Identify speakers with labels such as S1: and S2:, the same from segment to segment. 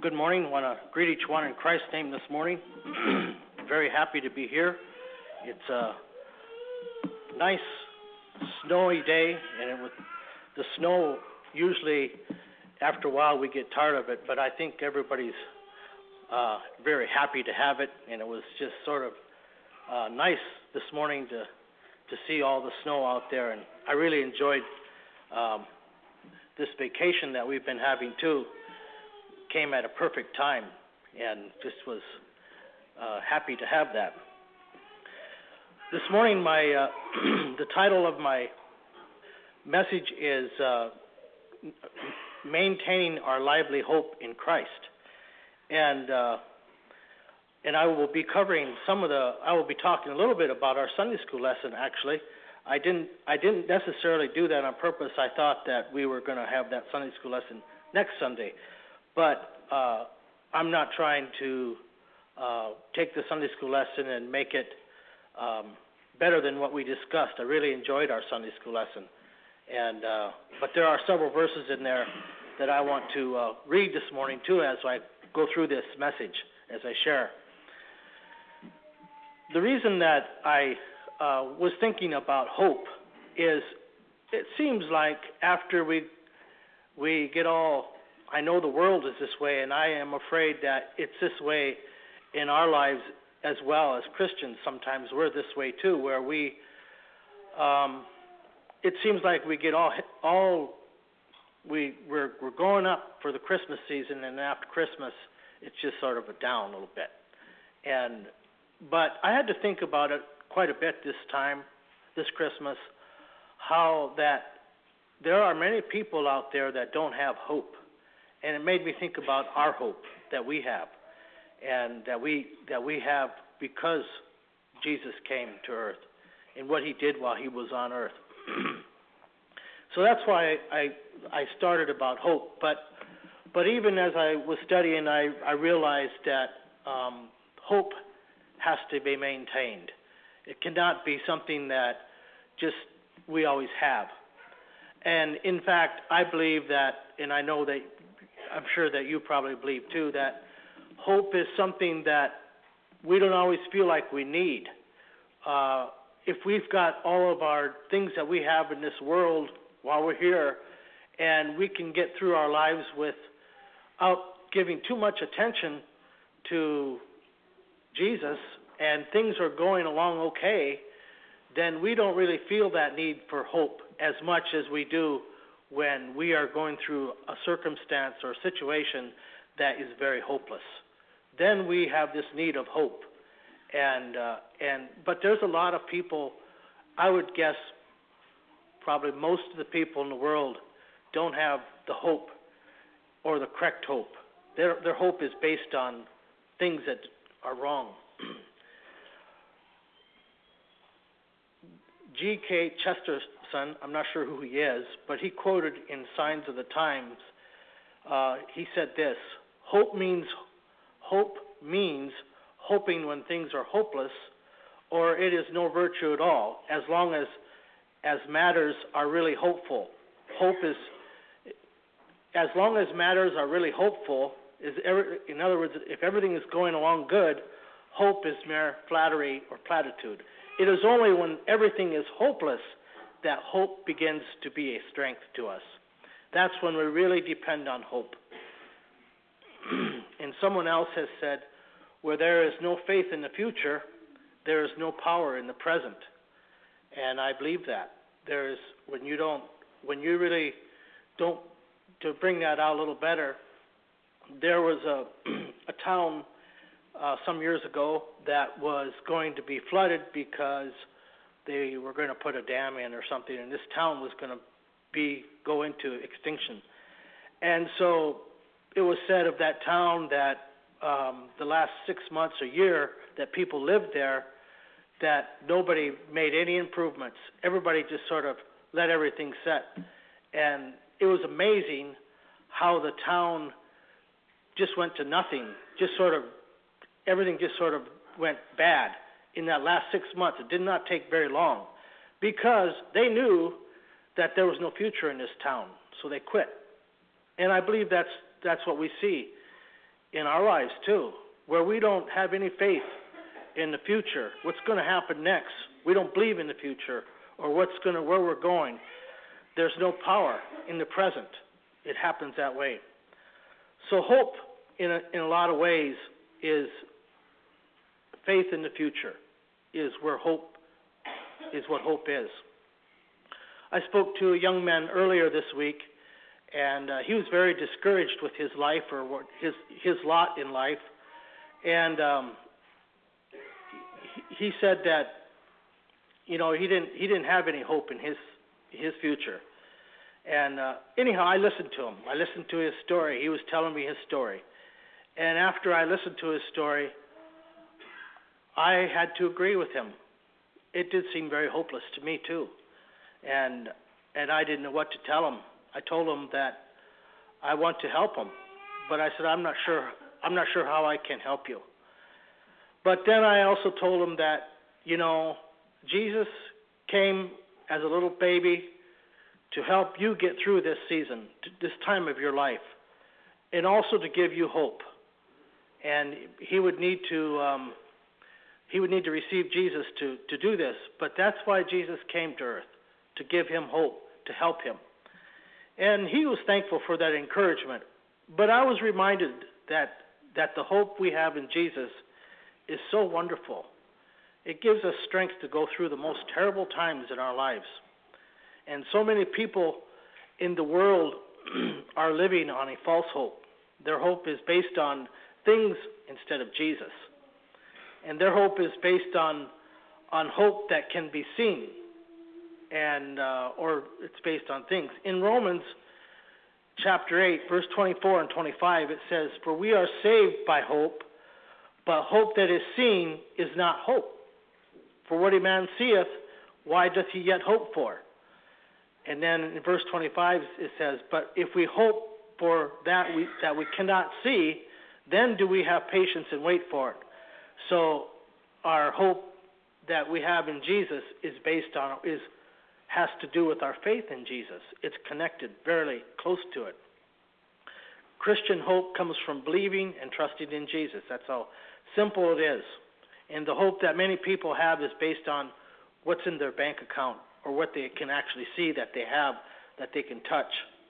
S1: Good morning. I want to greet each one in Christ's name this morning. Very happy to be here. It's a nice snowy day, and the snow, usually after a while we get tired of it, but I think everybody's very happy to have it, and it was just sort of nice this morning to see all the snow out there, and I really enjoyed this vacation that we've been having too. Came at a perfect time, and just was happy to have that. This morning, my the title of my message is Maintaining Our Lively Hope in Christ, and I will be covering I will be talking a little bit about our Sunday school lesson. Actually, I didn't necessarily do that on purpose. I thought that we were going to have that Sunday school lesson next Sunday. But I'm not trying to take the Sunday school lesson and make it better than what we discussed. I really enjoyed our Sunday school lesson, but there are several verses in there that I want to read this morning too as I go through this message, as I share. The reason that I was thinking about hope is it seems like after we get all, I know the world is this way, and I am afraid that it's this way in our lives as well as Christians. Sometimes we're this way too, where it seems like we get we're going up for the Christmas season, and after Christmas, it's just sort of down a little bit. But I had to think about it quite a bit this Christmas, how that there are many people out there that don't have hope. And it made me think about our hope that we have, and that we have because Jesus came to earth and what he did while he was on earth. So that's why I started about hope. But even as I was studying, I realized that hope has to be maintained. It cannot be something that just we always have. And in fact, I believe that, and I know that I'm sure that you probably believe too, that hope is something that we don't always feel like we need. If we've got all of our things that we have in this world while we're here, and we can get through our lives without giving too much attention to Jesus, and things are going along okay, then we don't really feel that need for hope as much as we do when we are going through a circumstance or a situation that is very hopeless. Then we have this need of hope. But there's a lot of people, I would guess probably most of the people in the world don't have the hope or the correct hope. Their hope is based on things that are wrong. G.K. Chesterton, I'm not sure who he is, but he quoted in Signs of the Times, he said this: hope means hoping when things are hopeless, or it is no virtue at all, as long as matters are really hopeful. As long as matters are really hopeful, in other words, if everything is going along good, hope is mere flattery or platitude. It is only when everything is hopeless that hope begins to be a strength to us. That's when we really depend on hope. And someone else has said, where there is no faith in the future, there is no power in the present. And I believe that. When you really don't, to bring that out a little better, there was a town some years ago that was going to be flooded because they were going to put a dam in or something, and this town was going to go into extinction. And so it was said of that town that the last 6 months or year that people lived there, that nobody made any improvements. Everybody just sort of let everything set. And it was amazing how the town just went to nothing, everything just sort of went bad in that last 6 months. It did not take very long because they knew that there was no future in this town, so they quit. And I believe that's what we see in our lives too, where we don't have any faith in the future, what's going to happen next. We don't believe in the future or where we're going. There's no power in the present. It happens that way. So hope, in a lot of ways, is faith in the future, is what hope is. I spoke to a young man earlier this week, and he was very discouraged with his life or what his lot in life, and he said that he didn't have any hope in his future. And anyhow, I listened to him. I listened to his story. He was telling me his story, and after I listened to his story, I had to agree with him. It did seem very hopeless to me too, and I didn't know what to tell him. I told him that I want to help him, but I said I'm not sure how I can help you. But then I also told him that Jesus came as a little baby to help you get through this season, this time of your life, and also to give you hope. And he would need to receive Jesus to do this. But that's why Jesus came to earth, to give him hope, to help him. And he was thankful for that encouragement. But I was reminded that the hope we have in Jesus is so wonderful. It gives us strength to go through the most terrible times in our lives. And so many people in the world are living on a false hope. Their hope is based on things instead of Jesus. And their hope is based on hope that can be seen, and or it's based on things. In Romans chapter 8, verse 24 and 25, it says, "For we are saved by hope, but hope that is seen is not hope. For what a man seeth, why doth he yet hope for?" And then in verse 25 it says, "But if we hope for that we cannot see, then do we have patience and wait for it." So our hope that we have in Jesus has to do with our faith in Jesus. It's connected very close to it. Christian hope comes from believing and trusting in Jesus. That's how simple it is. And the hope that many people have is based on what's in their bank account or what they can actually see that they have, that they can touch.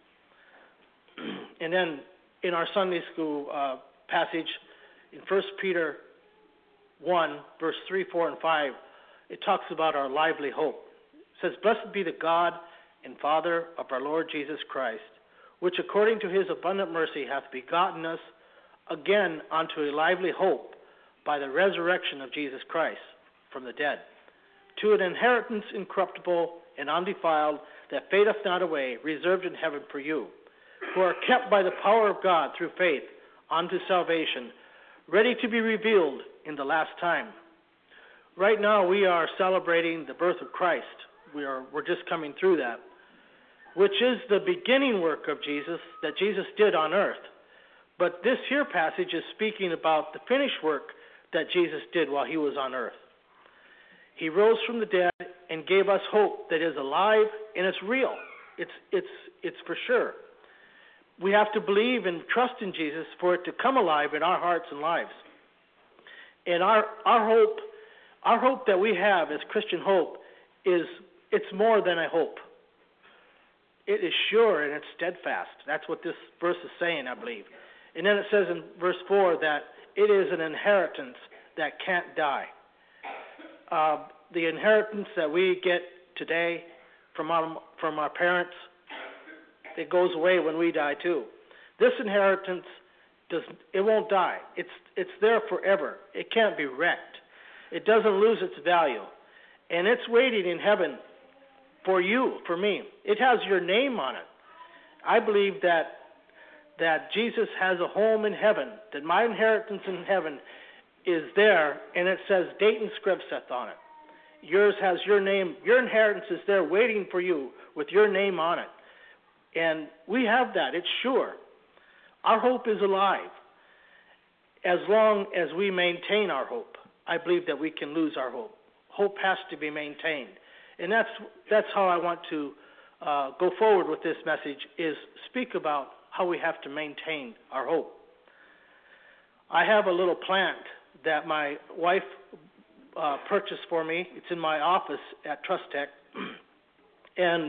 S1: And then in our Sunday school passage in 1 Peter 1, verse 3, 4, and 5, it talks about our lively hope. It says, "Blessed be the God and Father of our Lord Jesus Christ, which according to his abundant mercy hath begotten us again unto a lively hope by the resurrection of Jesus Christ from the dead, to an inheritance incorruptible and undefiled, that fadeth not away, reserved in heaven for you, who are kept by the power of God through faith unto salvation, ready to be revealed in the last time." Right now we are celebrating the birth of Christ. We're just coming through that, which is the beginning work of Jesus that Jesus did on earth. But this here passage is speaking about the finished work that Jesus did while he was on earth. He rose from the dead and gave us hope that is alive and it's real. It's for sure. We have to believe and trust in Jesus for it to come alive in our hearts and lives. And our hope that we have as Christian hope it's more than a hope. It is sure and it's steadfast. That's what this verse is saying, I believe. And then it says in verse 4 that it is an inheritance that can't die. The inheritance that we get today from our parents, it goes away when we die too. This inheritance it won't die. It's there forever. It can't be wrecked. It doesn't lose its value. And it's waiting in heaven for you, for me. It has your name on it. I believe that Jesus has a home in heaven, that my inheritance in heaven is there, and it says Dayton Scripseth on it. Yours has your name. Your inheritance is there waiting for you with your name on it. And we have that. It's sure. Our hope is alive. As long as we maintain our hope, I believe that we can lose our hope. Hope has to be maintained. And that's how I want to go forward with this message, is speak about how we have to maintain our hope. I have a little plant that my wife purchased for me. It's in my office at Trust Tech, and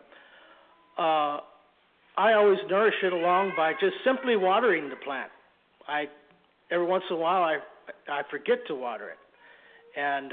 S1: I always nourish it along by just simply watering the plant. Every once in a while I forget to water it, and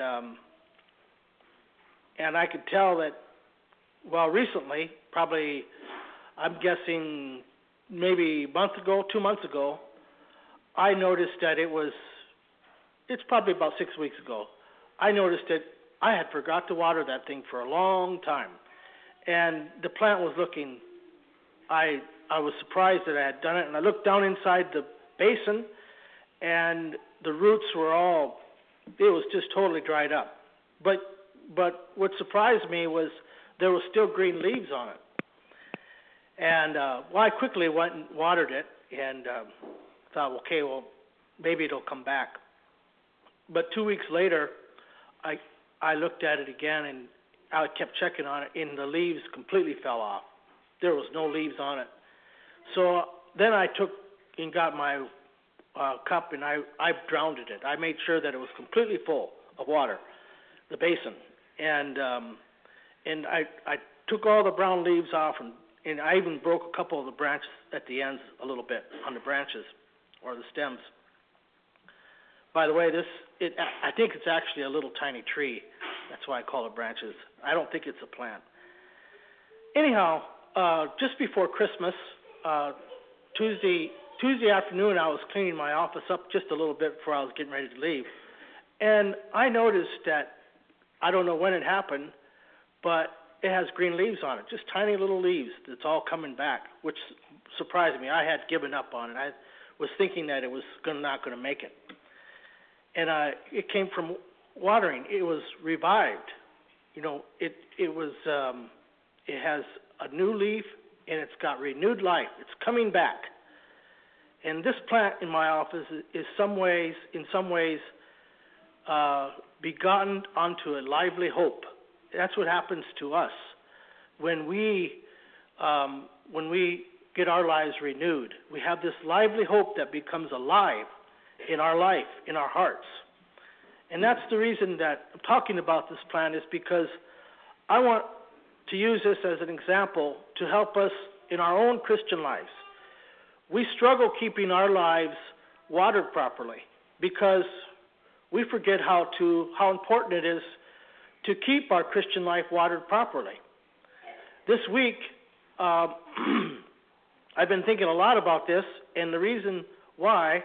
S1: I could tell that. Well, recently, probably, I'm guessing maybe a month ago, 2 months ago, I noticed that it's probably about 6 weeks ago, I noticed that I had forgot to water that thing for a long time. And the plant was looking, I was surprised that I had done it, and I looked down inside the basin, and the roots were it was just totally dried up. But what surprised me was there was still green leaves on it. And I quickly went and watered it and thought, okay, well, maybe it'll come back. But 2 weeks later, I looked at it again, and I kept checking on it, and the leaves completely fell off. There was no leaves on it. So then I took and got my cup, and I drowned it. I made sure that it was completely full of water, the basin. And I took all the brown leaves off, and I even broke a couple of the branches at the ends a little bit on the branches or the stems. By the way, I think it's actually a little tiny tree. That's why I call it branches. I don't think it's a plant. Anyhow, just before Christmas, Tuesday afternoon, I was cleaning my office up just a little bit before I was getting ready to leave. And I noticed that, I don't know when it happened, but it has green leaves on it, just tiny little leaves that's all coming back, which surprised me. I had given up on it. I was thinking that it was not going to make it. And it came from watering. It was revived. You know, it has a new leaf, and it's got renewed life. It's coming back. And this plant in my office is in some ways begotten onto a lively hope. That's what happens to us when we get our lives renewed. We have this lively hope that becomes alive in our life, in our hearts. And that's the reason that I'm talking about this plant, is because I want to use this as an example to help us in our own Christian lives. We struggle keeping our lives watered properly because we forget how important it is to keep our Christian life watered properly. This week, I've been thinking a lot about this, and the reason why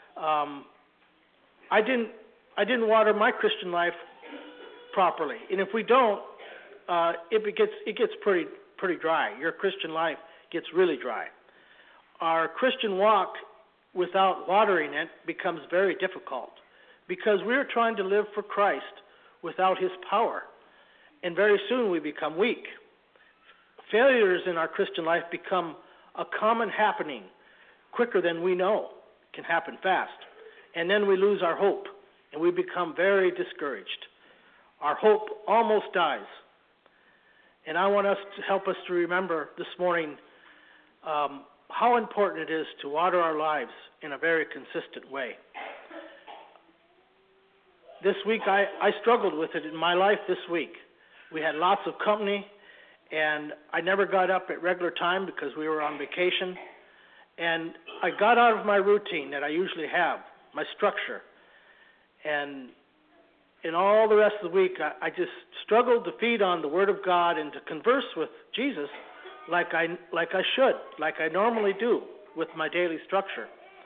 S1: I didn't water my Christian life properly. And if we don't, it gets pretty dry. Your Christian life gets really dry. Our Christian walk without watering it becomes very difficult because we're trying to live for Christ without His power. And very soon we become weak. Failures in our Christian life become a common happening quicker than we know. It can happen fast. And then we lose our hope, and we become very discouraged. Our hope almost dies. And I want us to help us to remember this morning how important it is to water our lives in a very consistent way. This week, I struggled with it in my life this week. We had lots of company, and I never got up at regular time because we were on vacation. And I got out of my routine that I usually have, my structure. And in all the rest of the week, I just struggled to feed on the Word of God and to converse with Jesus like I should, like I normally do with my daily structure.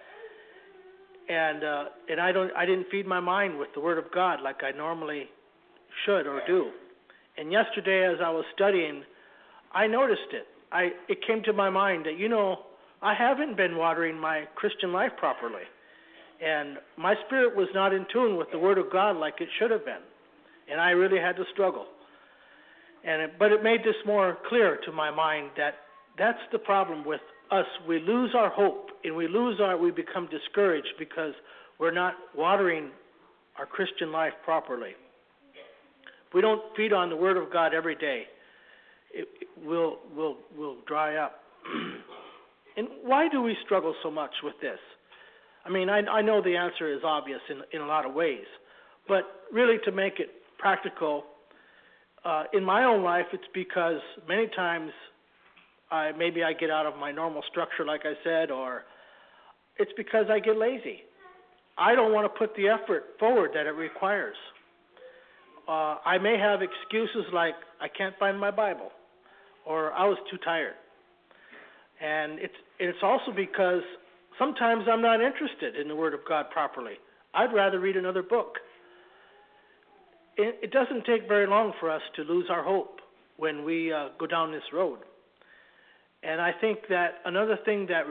S1: And I didn't feed my mind with the Word of God like I normally should or do. And yesterday, as I was studying, I noticed it. It came to my mind that, I haven't been watering my Christian life properly. And my spirit was not in tune with the Word of God like it should have been. And I really had to struggle. But it made this more clear to my mind that that's the problem with us. We lose our hope, and we become discouraged because we're not watering our Christian life properly. If we don't feed on the Word of God every day, we'll dry up. And why do we struggle so much with this? I mean, I know the answer is obvious in a lot of ways, but really to make it practical, in my own life, it's because many times maybe I get out of my normal structure, like I said, or it's because I get lazy. I don't want to put the effort forward that it requires. I may have excuses like I can't find my Bible, or I was too tired. And it's also because sometimes I'm not interested in the Word of God properly. I'd rather read another book. It doesn't take very long for us to lose our hope when we go down this road. And I think that another thing that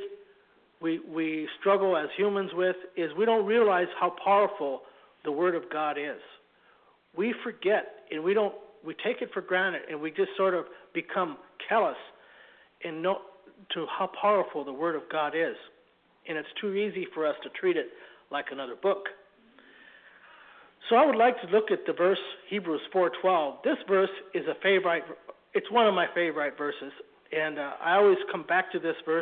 S1: we struggle as humans with is we don't realize how powerful the Word of God is. We forget, and we take it for granted, and we just sort of become callous to how powerful the Word of God is. And it's too easy for us to treat it like another book. So I would like to look at the verse, Hebrews 4:12. This verse is it's one of my favorite verses, and I always come back to this verse.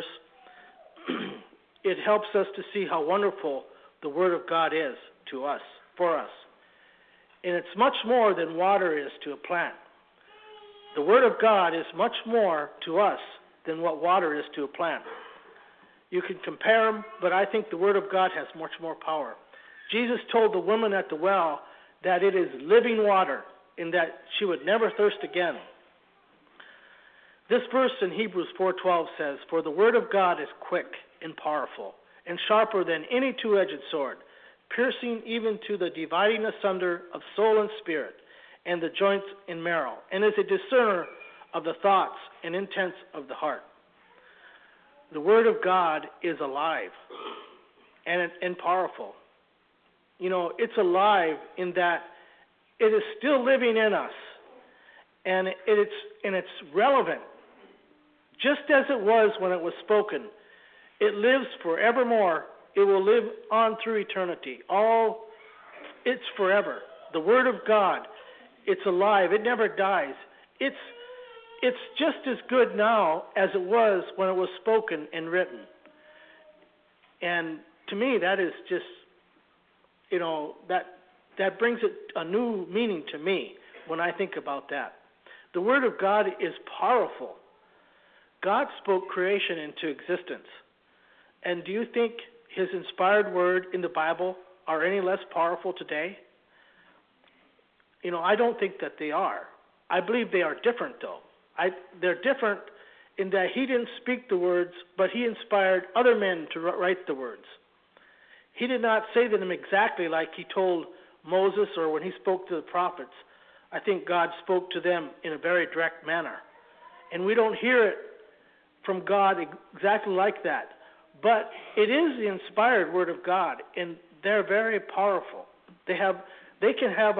S1: It helps us to see how wonderful the Word of God is to us, for us. And it's much more than water is to a plant. The Word of God is much more to us than what water is to a plant. You can compare them, but I think the Word of God has much more power. Jesus told the woman at the well that it is living water and that she would never thirst again. This verse in Hebrews 4:12 says, "For the Word of God is quick and powerful and sharper than any two-edged sword, piercing even to the dividing asunder of soul and spirit and the joints and marrow, and is a discerner of the thoughts and intents of the heart." The Word of God is alive and powerful. You know, it's alive in that it is still living in us, and it's relevant, just as it was when it was spoken. It lives forevermore. It will live on through eternity. It's forever. The Word of God, it's alive. It never dies. It's just as good now as it was when it was spoken and written. And to me, that is just, that brings it a new meaning to me when I think about that. The Word of God is powerful. God spoke creation into existence. And do you think His inspired word in the Bible are any less powerful today? I don't think that they are. I believe they are different, though. They're different in that He didn't speak the words, but He inspired other men to write the words. He did not say them exactly like He told Moses or when He spoke to the prophets. I think God spoke to them in a very direct manner. And we don't hear it from God exactly like that. But it is the inspired Word of God, and they're very powerful. They can have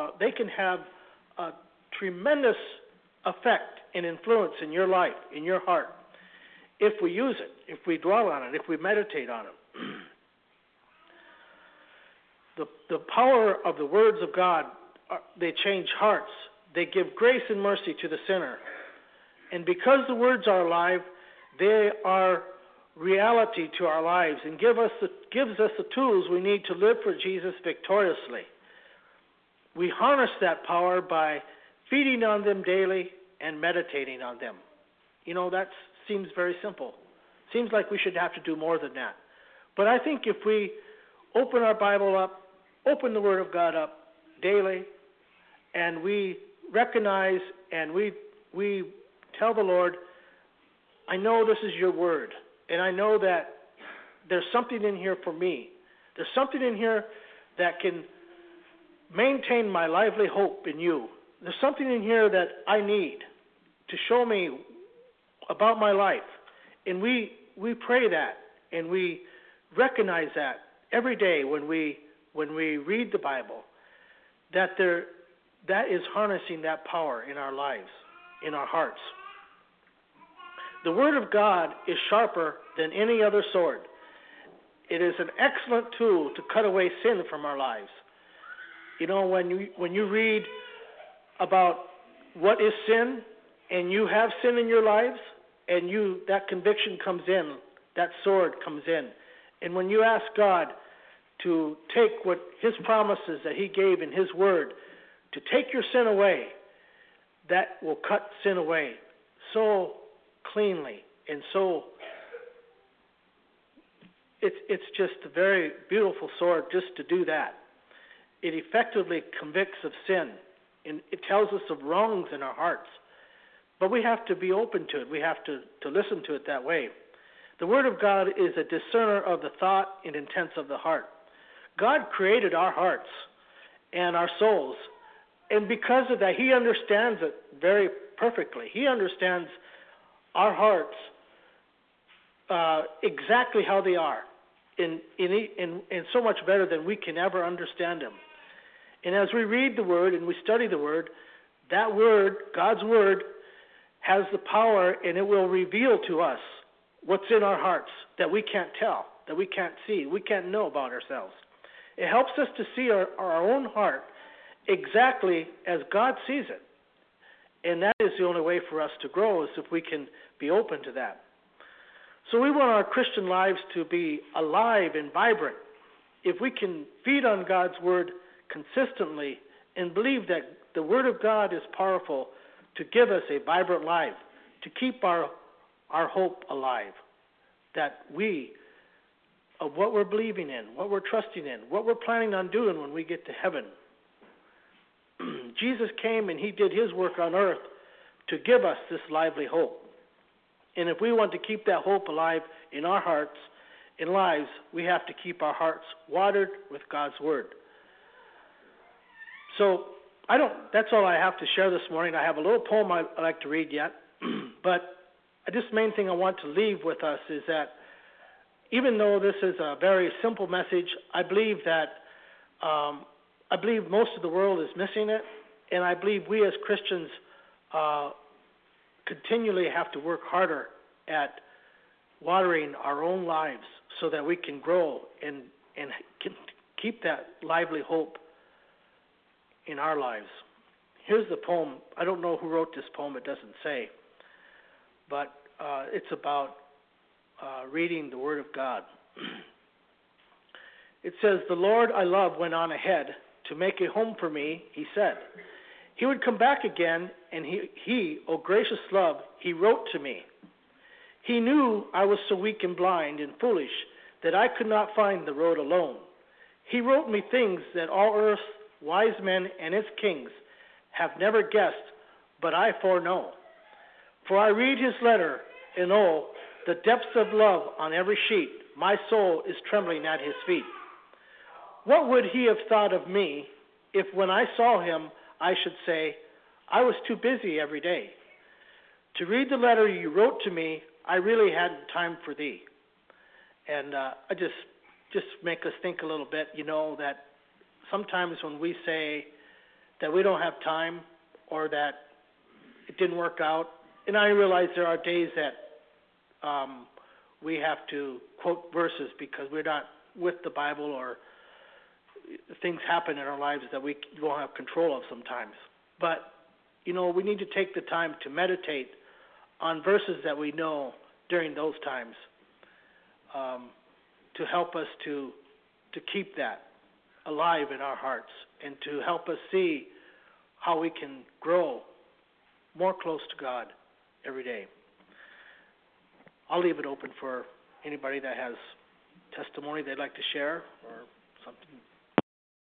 S1: a tremendous effect and influence in your life, in your heart, if we use it, if we dwell on it, if we meditate on it. The power of the words of God, they change hearts. They give grace and mercy to the sinner. And because the words are alive, they are reality to our lives and gives us the tools we need to live for Jesus victoriously. We harness that power by feeding on them daily and meditating on them. That seems very simple. Seems like we should have to do more than that. But I think if we open our Bible up, open the Word of God up daily, and we recognize and we tell the Lord, I know this is your word, and I know that there's something in here for me. There's something in here that can maintain my lively hope in you. There's something in here that I need to show me about my life. And we pray that, and we recognize that every day when we read the Bible, that is harnessing that power in our lives, in our hearts. The Word of God is sharper than any other sword. It is an excellent tool to cut away sin from our lives. When you read about what is sin, and you have sin in your lives, and that conviction comes in, that sword comes in, And when you ask God to take what His promises that He gave in His Word, to take your sin away, that will cut sin away so cleanly and so. It's just a very beautiful sword just to do that. It effectively convicts of sin, and it tells us of wrongs in our hearts. But we have to be open to it. We have to listen to it that way. The Word of God is a discerner of the thought and intents of the heart. God created our hearts and our souls, and because of that, He understands it very perfectly. He understands our hearts exactly how they are, in so much better than we can ever understand them. And as we read the Word and we study the Word, that Word, God's Word, has the power, and it will reveal to us what's in our hearts that we can't tell, that we can't see, we can't know about ourselves. It helps us to see our own heart exactly as God sees it. And that is the only way for us to grow, is if we can be open to that. So we want our Christian lives to be alive and vibrant. If we can feed on God's Word consistently and believe that the Word of God is powerful to give us a vibrant life, to keep our hope alive, that of what we're believing in, what we're trusting in, what we're planning on doing when we get to heaven. Jesus came and He did His work on earth to give us this lively hope. And if we want to keep that hope alive in our hearts and lives, we have to keep our hearts watered with God's Word. So that's all I have to share this morning. I have a little poem I'd like to read yet, but this main thing I want to leave with us is that even though this is a very simple message, I believe that most of the world is missing it, and I believe we as Christians continually have to work harder at watering our own lives so that we can grow and can keep that lively hope in our lives. Here's the poem. I don't know who wrote this poem. It doesn't say. But it's about reading the Word of God. It says, "The Lord I love went on ahead to make a home for me, He said. He would come back again, and he, oh gracious love, He wrote to me. He knew I was so weak and blind and foolish that I could not find the road alone. He wrote me things that all earth's wise men and its kings have never guessed, but I foreknow. For I read His letter, and oh, the depths of love on every sheet. My soul is trembling at His feet. What would He have thought of me if when I saw Him I should say, I was too busy every day. To read the letter you wrote to me, I really hadn't time for thee." And I just make us think a little bit, that sometimes when we say that we don't have time or that it didn't work out, and I realize there are days that we have to quote verses because we're not with the Bible, or things happen in our lives that we won't have control of sometimes. But, we need to take the time to meditate on verses that we know during those times to help us to keep that alive in our hearts and to help us see how we can grow more close to God every day. I'll leave it open for anybody that has testimony they'd like to share or something